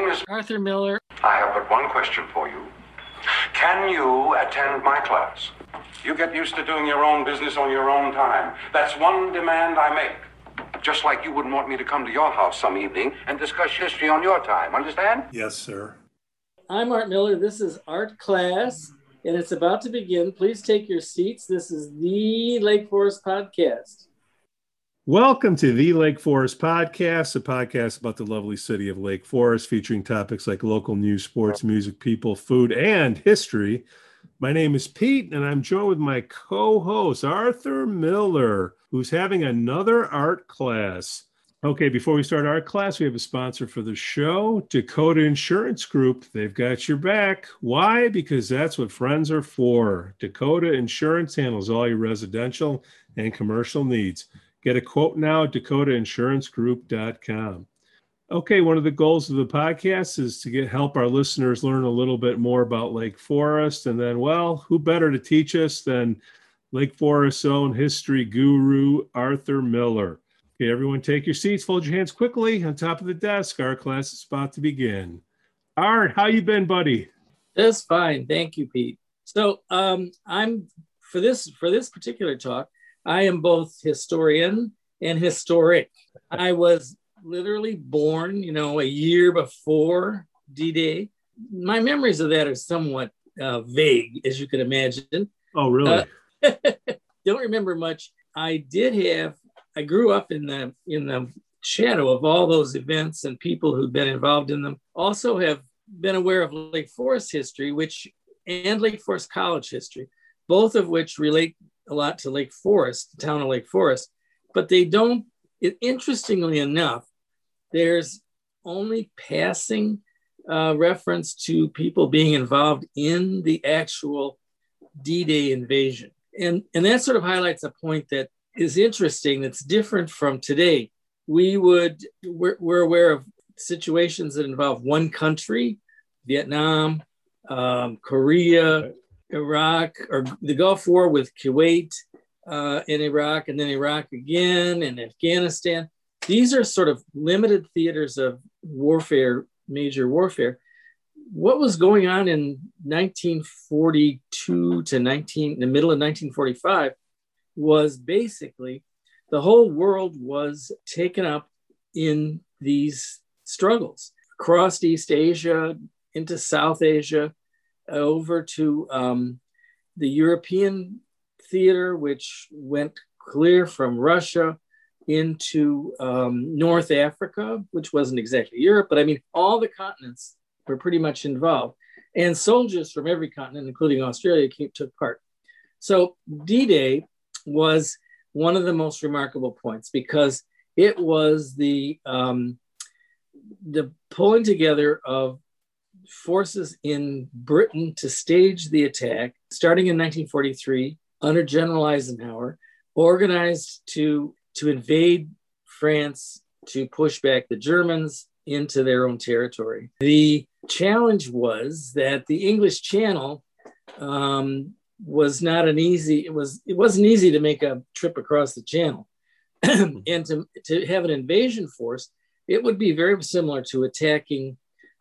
name is Arthur Miller. I have but one question for you. Can you attend my class? You get used to doing your own business on your own time. That's one demand I make. Just like you wouldn't want me to come to your house some evening and discuss history on your time. Understand? Yes, sir. I'm Art Miller. This is Art Class, and it's about to begin. Please take your seats. This is the Lake Forest Podcast. Welcome to the Lake Forest Podcast, a podcast about the lovely city of Lake Forest, featuring topics like local news, sports, music, people, food, and history. My name is Pete, and I'm joined with my co-host, Arthur Miller, who's having another art class. Okay, before we start art class, we have a sponsor for the show, Dakota Insurance Group. They've got your back. Why? Because that's what friends are for. Dakota Insurance handles all your residential and commercial needs. Get a quote now at dakotaInsuranceGroup.com. Okay, one of the goals of the podcast is to help our listeners learn a little bit more about Lake Forest. And then, well, who better to teach us than Lake Forest's own history guru, Arthur Miller. Okay, everyone take your seats, fold your hands quickly on top of the desk. Our class is about to begin. Art, how you been, buddy? Just fine. Thank you, Pete. So I'm for this particular talk, I am both historian and historic. I was literally born, a year before D-Day. My memories of that are somewhat vague, as you can imagine. Oh, really? Don't remember much. I grew up in the shadow of all those events and people who've been involved in them. Also have been aware of Lake Forest history, and Lake Forest College history, both of which relate a lot to Lake Forest, the town of Lake Forest, but they don't. Interestingly enough, there's only passing reference to people being involved in the actual D-Day invasion. And that sort of highlights a point that is interesting, that's different from today. We're aware of situations that involve one country, Vietnam, Korea, Iraq, or the Gulf War with Kuwait and Iraq, and then Iraq again, and Afghanistan. These are sort of limited theaters of warfare, major warfare. What was going on in 1942 to the middle of 1945 was basically the whole world was taken up in these struggles across East Asia, into South Asia, over to the European theater, which went clear from Russia into North Africa, which wasn't exactly Europe, but I mean, all the continents were pretty much involved. And soldiers from every continent, including Australia, took part. So D-Day was one of the most remarkable points because it was the pulling together of forces in Britain to stage the attack, starting in 1943 under General Eisenhower, organized to invade France, to push back the Germans into their own territory. The challenge was that the English Channel was not an easy, it wasn't easy to make a trip across the channel. And to have an invasion force, it would be very similar to attacking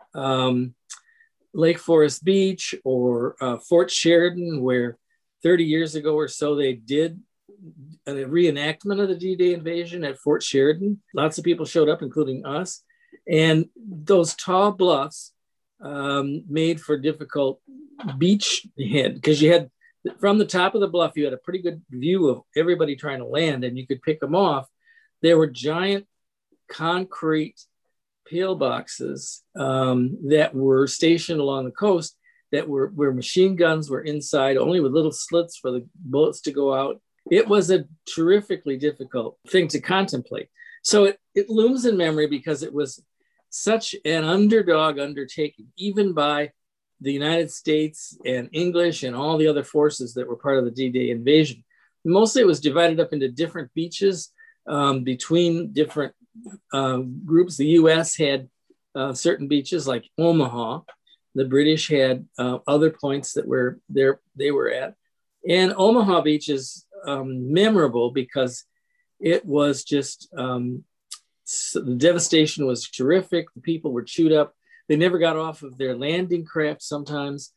Lake Forest Beach or Fort Sheridan, where 30 years ago or so they did a reenactment of the D-Day invasion at Fort Sheridan. Lots of people showed up, including us. And those tall bluffs made for difficult beach head, because you had, from the top of the bluff, you had a pretty good view of everybody trying to land, and you could pick them off. There were giant concrete pillboxes that were stationed along the coast where machine guns were inside, only with little slits for the bullets to go out. It was a terrifically difficult thing to contemplate. So it looms in memory because it was such an underdog undertaking, even by the United States and English and all the other forces that were part of the D-Day invasion. Mostly it was divided up into different beaches between different groups. The US had certain beaches like Omaha. The British had other points that they were at. And Omaha Beach is memorable because it was just, the devastation was terrific. The people were chewed up. They never got off of their landing craft sometimes,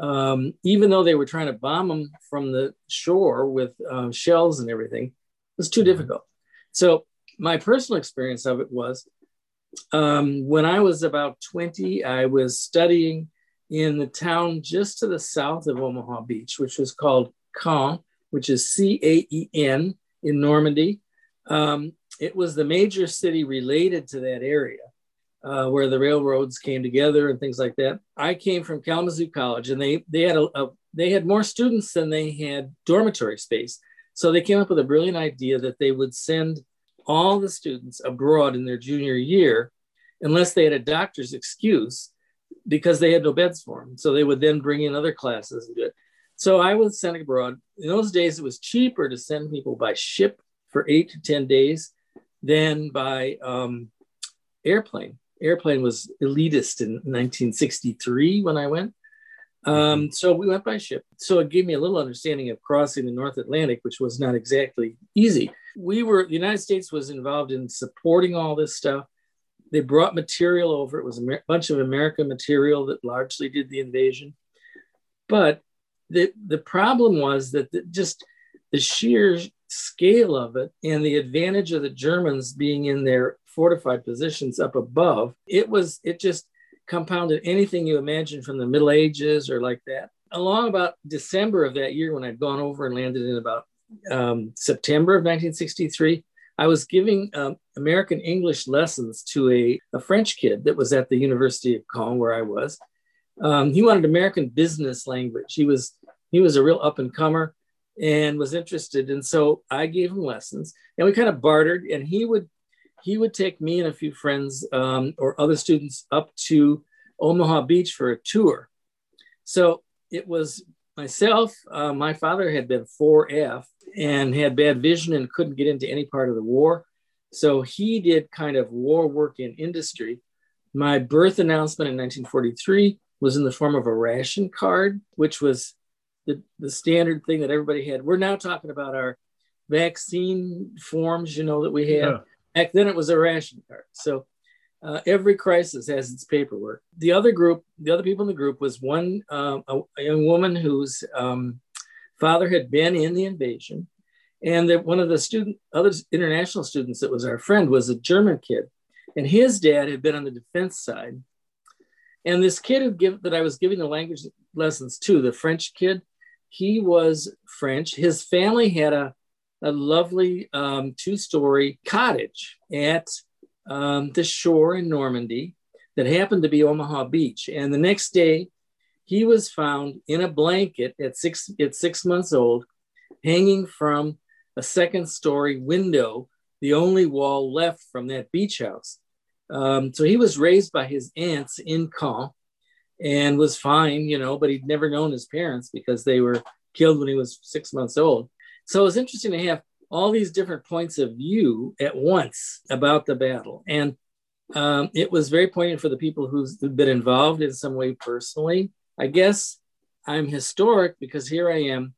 even though they were trying to bomb them from the shore with shells and everything. It was too difficult. So my personal experience of it was when I was about 20, I was studying in the town just to the south of Omaha Beach, which was called Caen, which is Caen in Normandy. It was the major city related to that area where the railroads came together and things like that. I came from Kalamazoo College, and they had more students than they had dormitory space. So they came up with a brilliant idea that they would send all the students abroad in their junior year, unless they had a doctor's excuse, because they had no beds for them. So they would then bring in other classes and do it. So I was sent abroad. In those days, it was cheaper to send people by ship for 8 to 10 days than by airplane. Airplane was elitist in 1963 when I went. So we went by ship. So it gave me a little understanding of crossing the North Atlantic, which was not exactly easy. The United States was involved in supporting all this stuff. They brought material over. It was a bunch of American material that largely did the invasion. But the problem was that just the sheer scale of it and the advantage of the Germans being in their fortified positions up above, it just compounded anything you imagine from the Middle Ages or like that. Along about December of that year, when I'd gone over and landed in about September of 1963, I was giving American English lessons to a French kid that was at the University of Caen, where I was. He wanted American business language. He was a real up and comer and was interested. And so I gave him lessons, and we kind of bartered, and he would take me and a few friends or other students up to Omaha Beach for a tour. So it was myself. My father had been 4F and had bad vision and couldn't get into any part of the war. So he did kind of war work in industry. My birth announcement in 1943 was in the form of a ration card, which was the standard thing that everybody had. We're now talking about our vaccine forms, that we had. Yeah. Back then it was a ration card. So every crisis has its paperwork. The other people in the group was a young woman whose father had been in the invasion. And that one of the other international students that was our friend was a German kid. And his dad had been on the defense side. And this kid that I was giving the language lessons to, the French kid, he was French. His family had a lovely 2-story cottage at the shore in Normandy that happened to be Omaha Beach. And the next day, he was found in a blanket at 6 months old, hanging from a 2nd-story window, the only wall left from that beach house. So he was raised by his aunts in Caen and was fine, but he'd never known his parents because they were killed when he was 6 months old. So it was interesting to have all these different points of view at once about the battle. And it was very poignant for the people who've been involved in some way personally. I guess I'm historic because here I am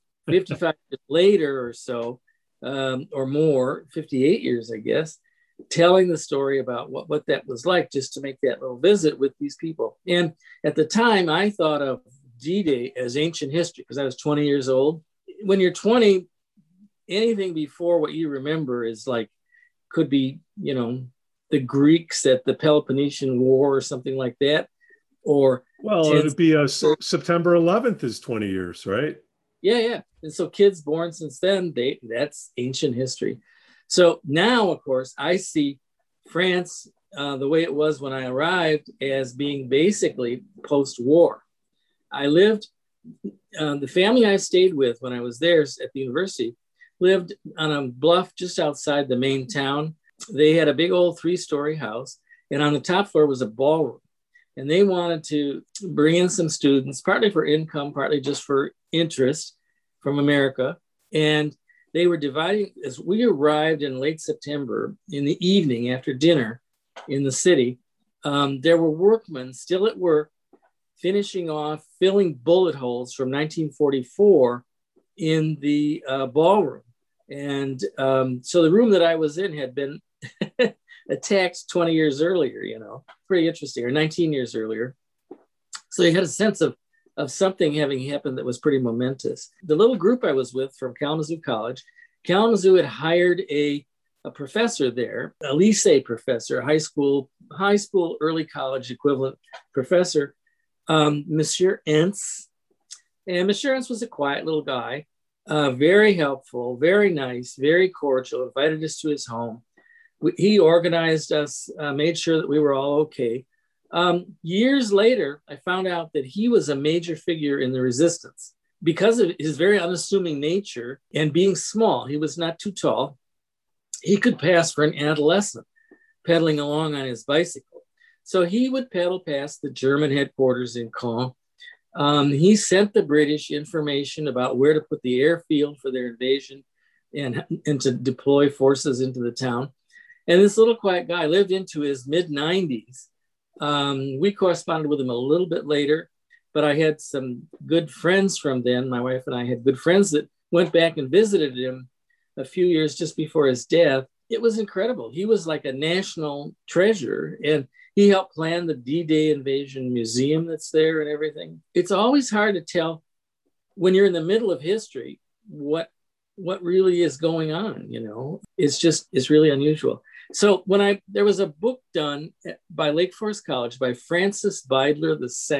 55 years later or so, or more, 58 years, I guess, telling the story about what that was like, just to make that little visit with these people. And at the time, I thought of D-Day as ancient history because I was 20 years old. When you're 20, anything before what you remember could be, the Greeks at the Peloponnesian War or something like that. Or it'd be September 11th is 20 years, right? Yeah. And so kids born since then, that's ancient history. So now, of course, I see France the way it was when I arrived as being basically post-war. I lived, the family I stayed with when I was there at the university lived on a bluff just outside the main town. They had a big old 3-story house, and on the top floor was a ballroom. And they wanted to bring in some students, partly for income, partly just for interest from America. And they were dividing, as we arrived in late September in the evening after dinner in the city, there were workmen still at work, finishing off filling bullet holes from 1944 in the ballroom. And so the room that I was in had been attacked 20 years earlier, pretty interesting, or 19 years earlier. So you had a sense of something having happened that was pretty momentous. The little group I was with from Kalamazoo College, Kalamazoo had hired a professor there, a lycée professor, a high school, early college equivalent professor, Monsieur Entz. And Monsieur Entz was a quiet little guy, very helpful, very nice, very cordial, invited us to his home. He organized us, made sure that we were all okay. Years later, I found out that he was a major figure in the resistance. Because of his very unassuming nature and being small, he was not too tall. He could pass for an adolescent pedaling along on his bicycle. So he would pedal past the German headquarters in Caen. He sent the British information about where to put the airfield for their invasion and to deploy forces into the town. And this little quiet guy lived into his mid-90s. We corresponded with him a little bit later, but I had some good friends from then. My wife and I had good friends that went back and visited him a few years just before his death. It was incredible. He was like a national treasure, and he helped plan the D-Day invasion museum that's there and everything. It's always hard to tell when you're in the middle of history what really is going on, It's really unusual. So there was a book done by Lake Forest College by Francis Beidler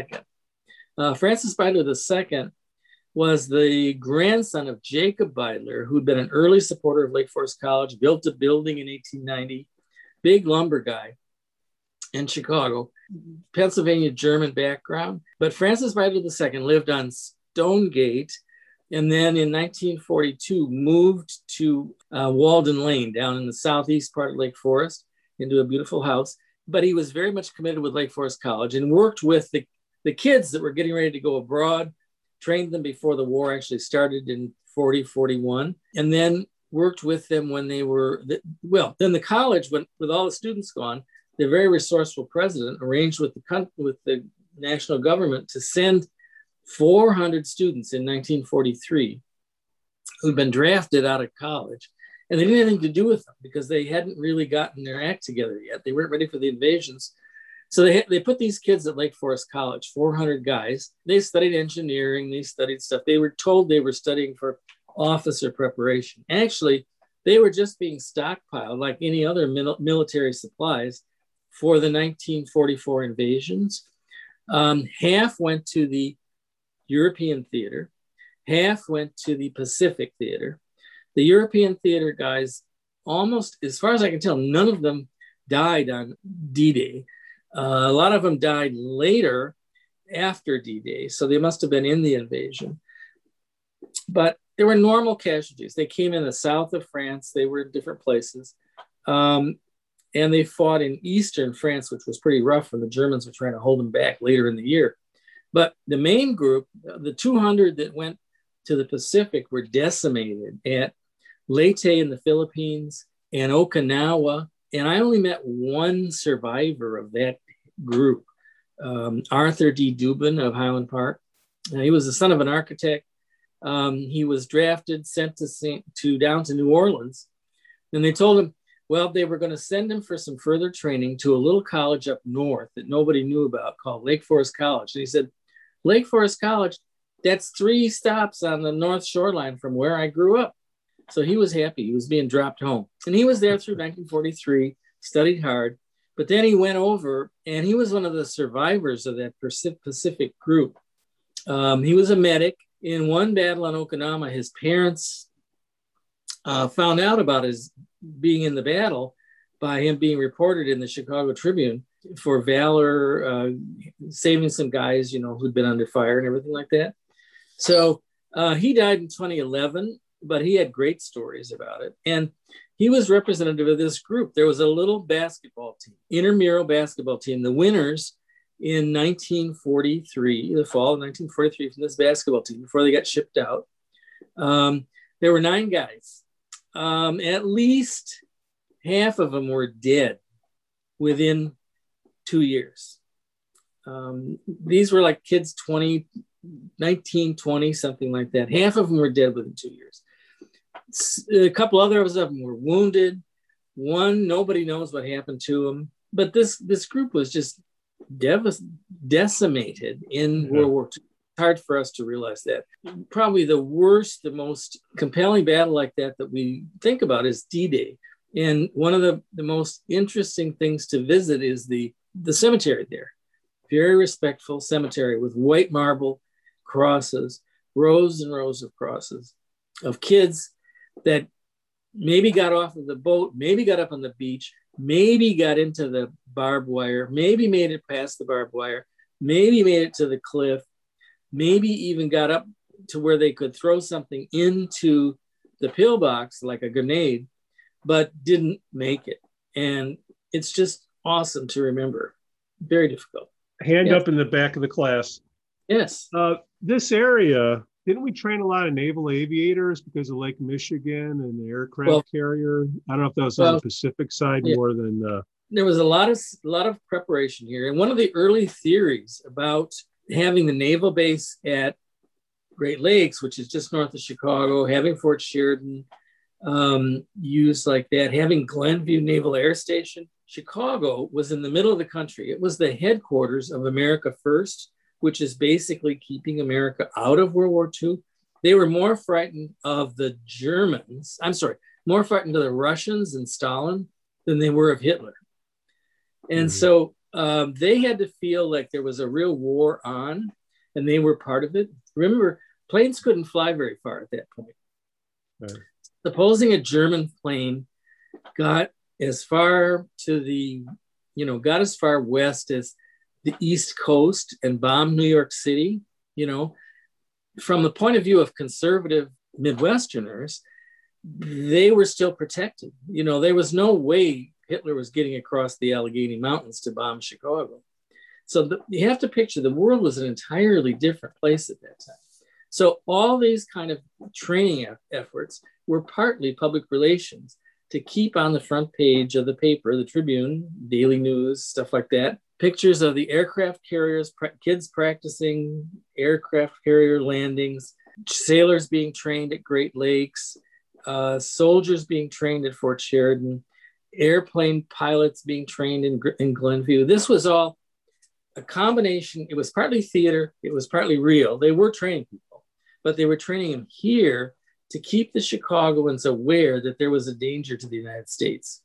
II. Francis Beidler II was the grandson of Jacob Beidler, who'd been an early supporter of Lake Forest College, built a building in 1890, big lumber guy in Chicago, Pennsylvania German background. But Francis Beidler II lived on Stonegate, and then in 1942 moved to Walden Lane down in the southeast part of Lake Forest into a beautiful house. But he was very much committed with Lake Forest College and worked with the kids that were getting ready to go abroad, trained them before the war actually started in 41, and then worked with them when they were, then the college, with all the students gone, the very resourceful president arranged with the national government to send 400 students in 1943 who'd been drafted out of college. And they didn't have anything to do with them because they hadn't really gotten their act together yet. They weren't ready for the invasions. So they put these kids at Lake Forest College, 400 guys. They studied engineering, they studied stuff. They were told they were studying for officer preparation. Actually, they were just being stockpiled like any other military supplies for the 1944 invasions. Half went to the European theater, half went to the Pacific theater. The European theater guys, almost, as far as I can tell, none of them died on D-Day. A lot of them died later after D-Day, so they must have been in the invasion. But there were normal casualties. They came in the south of France. They were in different places. And they fought in eastern France, which was pretty rough when the Germans were trying to hold them back later in the year. But the main group, the 200 that went to the Pacific, were decimated at Leyte in the Philippines and Okinawa. And I only met one survivor of that group, Arthur D. Dubin of Highland Park. He was the son of an architect. He was drafted, sent down to New Orleans. And they told him, they were going to send him for some further training to a little college up north that nobody knew about called Lake Forest College. And he said, Lake Forest College, that's 3 stops on the north shoreline from where I grew up. So he was happy. He was being dropped home. And he was there through 1943, studied hard. But then he went over, and he was one of the survivors of that Pacific group. He was a medic. In one battle on Okinawa, his parents found out about his being in the battle by him being reported in the Chicago Tribune for valor, saving some guys, who'd been under fire and everything like that. So he died in 2011, but he had great stories about it. And he was representative of this group. There was a little basketball team, intramural basketball team. The winners in 1943, the fall of 1943, from this basketball team, before they got shipped out, there were 9 guys. At least half of them were dead within 2 years. These were like kids 19, 20, something like that. Half of them were dead within 2 years. A couple others of them were wounded. One, nobody knows what happened to him, but this group was just decimated in World War II. It's hard for us to realize that. Probably the worst, the most compelling battle like that we think about is D-Day. And one of the most interesting things to visit is the cemetery there. Very respectful cemetery with white marble crosses, rows and rows of crosses of kids that maybe got off of the boat, maybe got up on the beach, maybe got into the barbed wire, maybe made it past the barbed wire, maybe made it to the cliff, maybe even got up to where they could throw something into the pillbox like a grenade, but didn't make it. And it's just awesome to remember. Very difficult. Hand up in the back of the class. Yes. This area, didn't we train a lot of naval aviators because of Lake Michigan and the aircraft carrier? I don't know if that was on the Pacific side more than. There was a lot of preparation here. And one of the early theories about having the naval base at Great Lakes, which is just north of Chicago, having Fort Sheridan used like that, having Glenview Naval Air Station. Chicago was in the middle of the country. It was the headquarters of America First, which is basically keeping America out of World War II. They were more frightened of the Germans, more frightened of the Russians and Stalin than they were of Hitler. And so they had to feel like there was a real war on, and they were part of it. Remember, planes couldn't fly very far at that point. Right. Supposing a German plane got as far west as the East Coast and bombed New York City, from the point of view of conservative Midwesterners, they were still protected. There was no way Hitler was getting across the Allegheny Mountains to bomb Chicago. So you have to picture the world was an entirely different place at that time. So all these kind of training efforts were partly public relations to keep on the front page of the paper, the Tribune, Daily News, stuff like that. Pictures of the aircraft carriers, kids practicing aircraft carrier landings, sailors being trained at Great Lakes, soldiers being trained at Fort Sheridan, airplane pilots being trained in Glenview. This was all a combination. It was partly theater. It was partly real. They were training people, but they were training them here to keep the Chicagoans aware that there was a danger to the United States.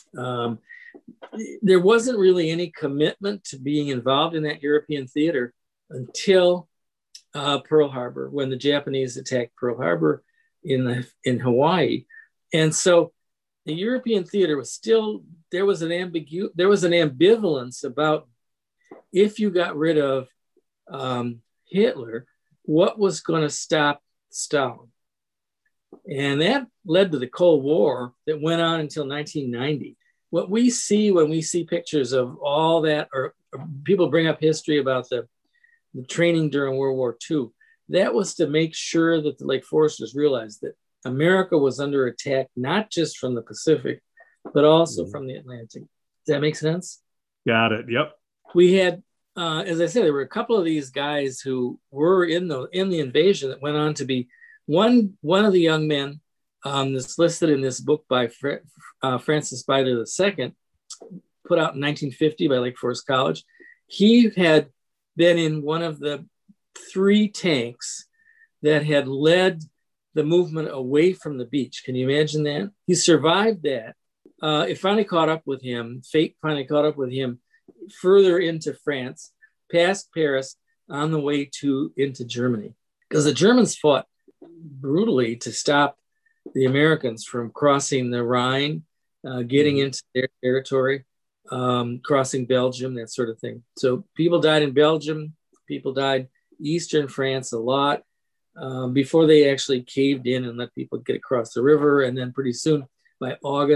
There wasn't really any commitment to being involved in that European theater until Pearl Harbor, when the Japanese attacked Pearl Harbor in Hawaii. And so the European theater was still, there was an ambivalence about if you got rid of Hitler, what was going to stop Stalin? And that led to the Cold War that went on until 1990. What we see when we see pictures of all that, or people bring up history about the training during World War II, that was to make sure that the Lake Foresters realized that America was under attack, not just from the Pacific, but also from the Atlantic. Does that make sense? Got it. Yep. We had, as I said, there were a couple of these guys who were in the invasion that went on to be one of the young men that's listed in this book by Francis Spider II, put out in 1950 by Lake Forest College. He had been in one of the 3 tanks that had led the movement away from the beach. Can you imagine that? He survived that. It finally caught up with him. Fate finally caught up with him further into France, past Paris, on the way into Germany. Because the Germans fought brutally to stop the Americans from crossing the Rhine, getting into their territory, crossing Belgium, that sort of thing. So people died in Belgium. People died Eastern France a lot before they actually caved in and let people get across the river. And then pretty soon, by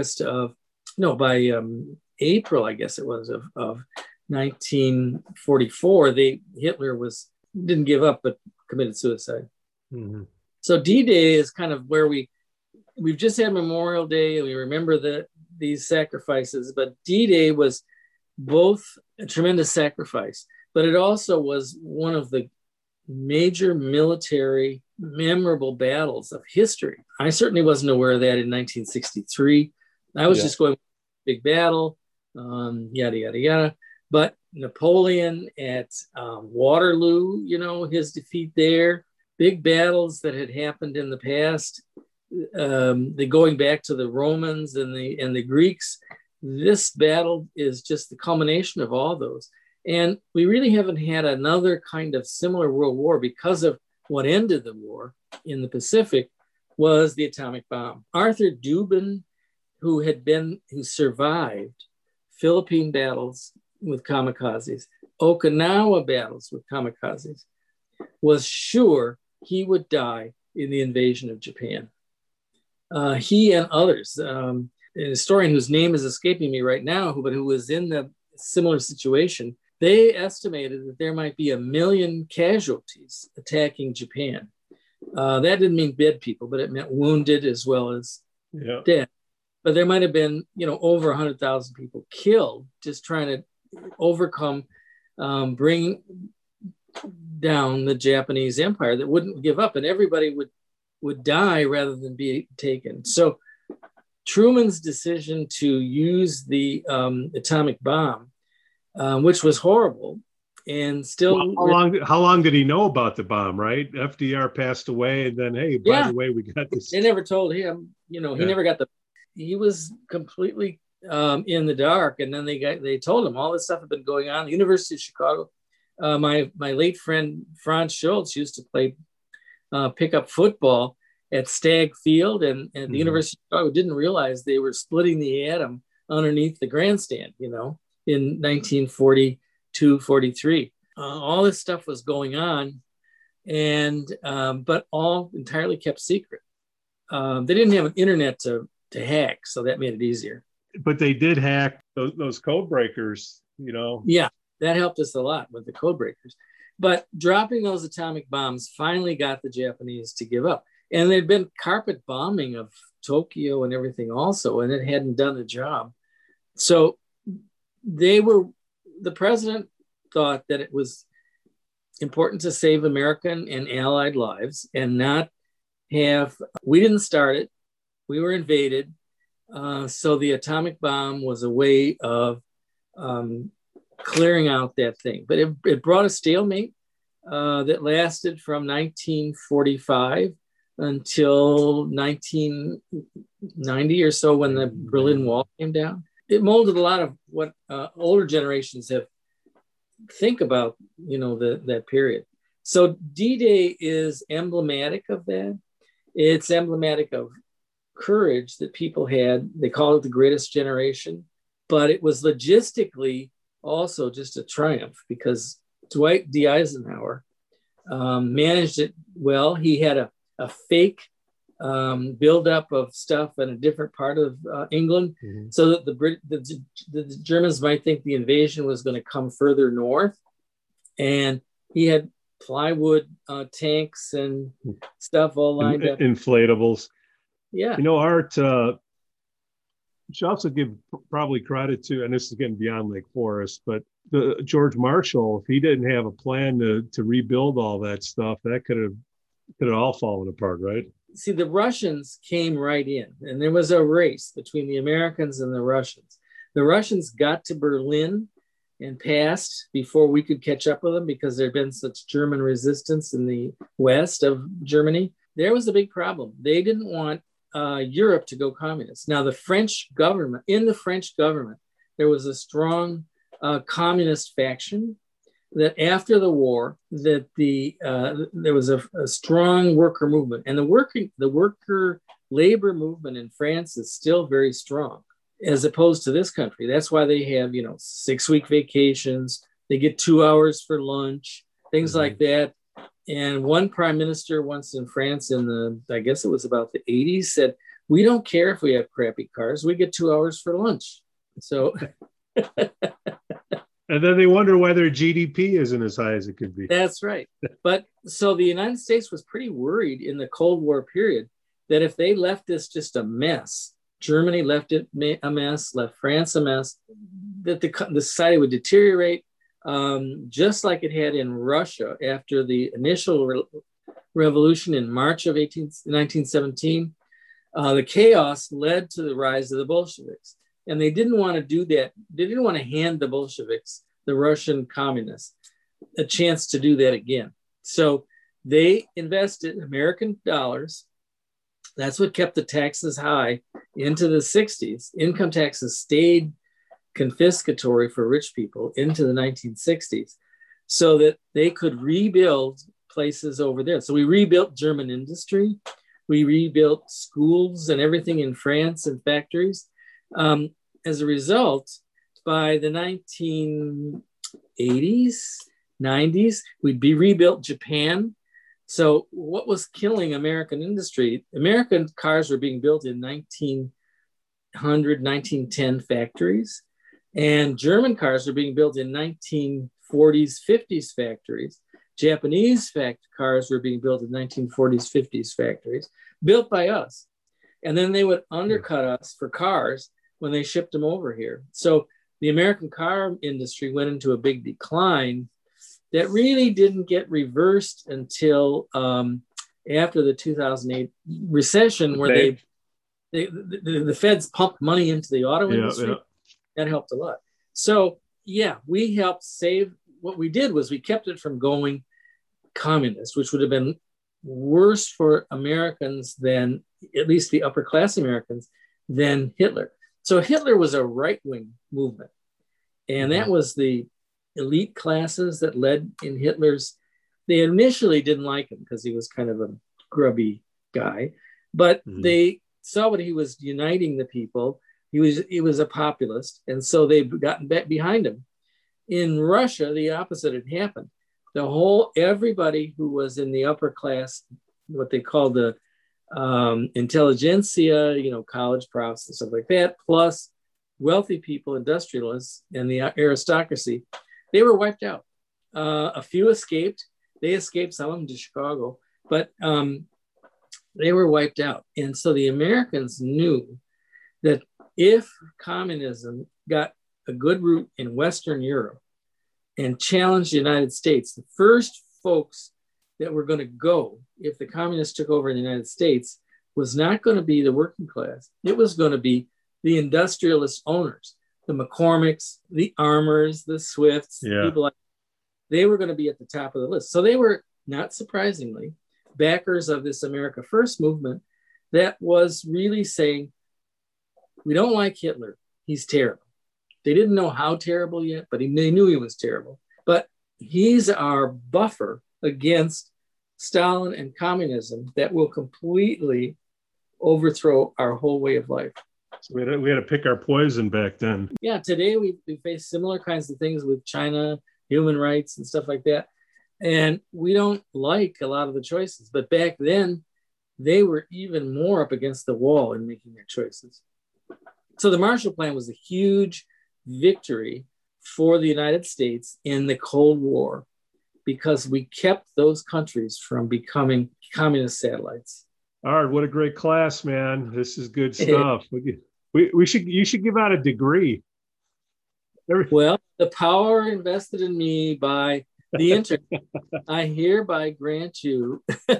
April, I guess it was, of 1944, Hitler didn't give up, but committed suicide. Mm-hmm. So D-Day is kind of where we've just had Memorial Day. We remember these sacrifices, but D-Day was both a tremendous sacrifice, but it also was one of the major military memorable battles of history. I certainly wasn't aware of that in 1963. I was just going big battle, yada, yada, yada. But Napoleon at Waterloo, his defeat there, big battles that had happened in the past, the going back to the Romans and the Greeks. This battle is just the culmination of all those. And we really haven't had another kind of similar world war, because of what ended the war in the Pacific was the atomic bomb. Arthur Dubin, who survived Philippine battles with kamikazes, Okinawa battles with kamikazes, was sure he would die in the invasion of Japan. He and others, a historian whose name is escaping me right now, who was in the similar situation, they estimated that there might be 1 million casualties attacking Japan. That didn't mean dead people, but it meant wounded as well as dead. But there might have been, over 100,000 people killed just trying to overcome, bring down the Japanese empire that wouldn't give up, and everybody would die rather than be taken. So Truman's decision to use the atomic bomb, which was horrible, and still. Well, how long did he know about the bomb? Right, FDR passed away, and then by the way, we got this. They never told him. He never got He was completely in the dark, and then they told him all this stuff had been going on. The University of Chicago. My late friend Franz Schultz used to play pickup football at Stagg Field, and the University of Chicago didn't realize they were splitting the atom underneath the grandstand, in 1942, 43. All this stuff was going on, and but all entirely kept secret. They didn't have an internet to hack, so that made it easier. But they did hack those code breakers, Yeah, that helped us a lot with the code breakers. But dropping those atomic bombs finally got the Japanese to give up. And there'd been carpet bombing of Tokyo and everything also, and it hadn't done the job. So the president thought that it was important to save American and Allied lives and not we didn't start it, we were invaded. So the atomic bomb was a way of clearing out that thing. But it brought a stalemate that lasted from 1945 until 1990 or so, when the Berlin Wall came down. It molded a lot of what older generations think about, that period. So D-Day is emblematic of that. It's emblematic of courage that people had. They call it the greatest generation, but it was logistically also just a triumph, because Dwight D. Eisenhower managed it well. He had a fake buildup of stuff in a different part of England, so that the Germans might think the invasion was going to come further north. And he had plywood tanks and stuff all lined up. Inflatables. Yeah. Art, should also give probably credit to, and this is getting beyond Lake Forest, but George Marshall, if he didn't have a plan to rebuild all that stuff, that could have all fallen apart, right? See, the Russians came right in, and there was a race between the Americans and the Russians. The Russians got to Berlin and passed before we could catch up with them, because there had been such German resistance in the west of Germany. There was a big problem. They didn't want Europe to go communist. Now, in the French government, there was a strong communist faction that after the war, that there was a strong worker movement, and the worker labor movement in France is still very strong, as opposed to this country. That's why they have 6-week vacations. They get 2 hours for lunch, things like that. And one prime minister once in France I guess it was about the 80s, said, "We don't care if we have crappy cars. We get 2 hours for lunch." So. And then they wonder why their GDP isn't as high as it could be. That's right. But so the United States was pretty worried in the Cold War period that if they left this just a mess, Germany left it a mess, left France a mess, that the society would deteriorate, just like it had in Russia after the initial revolution in March of 1917. The chaos led to the rise of the Bolsheviks. And they didn't want to do that. They didn't want to hand the Bolsheviks, the Russian communists, a chance to do that again. So they invested American dollars. That's what kept the taxes high into the 60s. Income taxes stayed confiscatory for rich people into the 1960s so that they could rebuild places over there. So we rebuilt German industry. We rebuilt schools and everything in France and factories. As a result, by the 1980s, 90s, we'd be rebuilt Japan. So what was killing American industry? American cars were being built in 1900, 1910 factories, and German cars were being built in 1940s, 50s factories. Japanese cars were being built in 1940s, 50s factories, built by us. And then they would undercut us for cars when they shipped them over here. So the American car industry went into a big decline that really didn't get reversed until after the 2008 recession, where the feds pumped money into the auto industry. Yeah. That helped a lot. So yeah, we helped save. What we did was we kept it from going communist, which would have been worse for Americans than, at least the upper class Americans, than Hitler. So Hitler was a right-wing movement. And that was the elite classes that led in Hitler's. They initially didn't like him because he was kind of a grubby guy, but they saw what he was uniting the people. He was a populist. And so they've gotten back behind him. In Russia, the opposite had happened. Everybody who was in the upper class, what they called the intelligentsia, college profs and stuff like that, plus wealthy people, industrialists, and the aristocracy, they were wiped out. A few escaped. They escaped, some of them to Chicago, but they were wiped out. And so the Americans knew that if communism got a good root in Western Europe and challenged the United States, the first folks that were going to go if the communists took over in the United States was not going to be the working class. It was going to be the industrialist owners, the McCormicks, the Armours, the Swifts, people like they were going to be at the top of the list. So they were, not surprisingly, backers of this America First movement that was really saying, we don't like Hitler. He's terrible. They didn't know how terrible yet, but they knew he was terrible. But he's our buffer against Stalin and communism that will completely overthrow our whole way of life. So we had to pick our poison back then. Yeah, today we face similar kinds of things with China, human rights and stuff like that. And we don't like a lot of the choices. But back then, they were even more up against the wall in making their choices. So the Marshall Plan was a huge victory for the United States in the Cold War because we kept those countries from becoming communist satellites. Art, what a great class, man. This is good stuff. You should give out a degree. Well, the power invested in me by the internet, I hereby grant you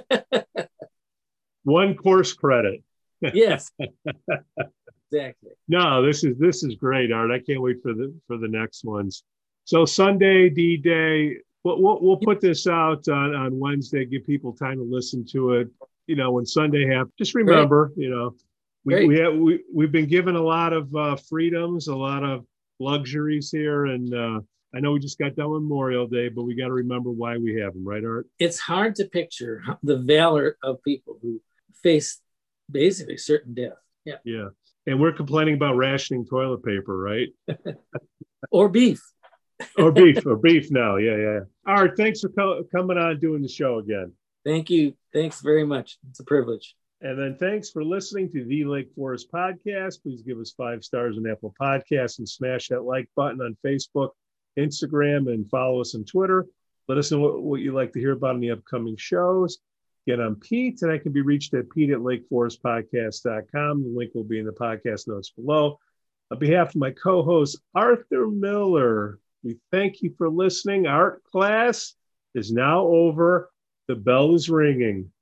1 course credit. Yes. Exactly. No, this is great, Art. I can't wait for the next ones. So Sunday, D-Day, we'll put this out on Wednesday. Give people time to listen to it. When Sunday happens, just remember, we've been given a lot of freedoms, a lot of luxuries here, and I know we just got done Memorial Day, but we got to remember why we have them, right, Art? It's hard to picture the valor of people who face basically certain death. Yeah. Yeah. And we're complaining about rationing toilet paper, right? Or beef. or beef now. Yeah. All right. Thanks for coming on and doing the show again. Thank you. Thanks very much. It's a privilege. And then thanks for listening to the Lake Forest Podcast. Please give us 5 stars on Apple Podcasts and smash that like button on Facebook, Instagram, and follow us on Twitter. Let us know what you'd like to hear about in the upcoming shows. Again, I'm Pete, and I can be reached at pete@lakeforestpodcast.com. The link will be in the podcast notes below. On behalf of my co-host, Arthur Miller, we thank you for listening. Art class is now over. The bell is ringing.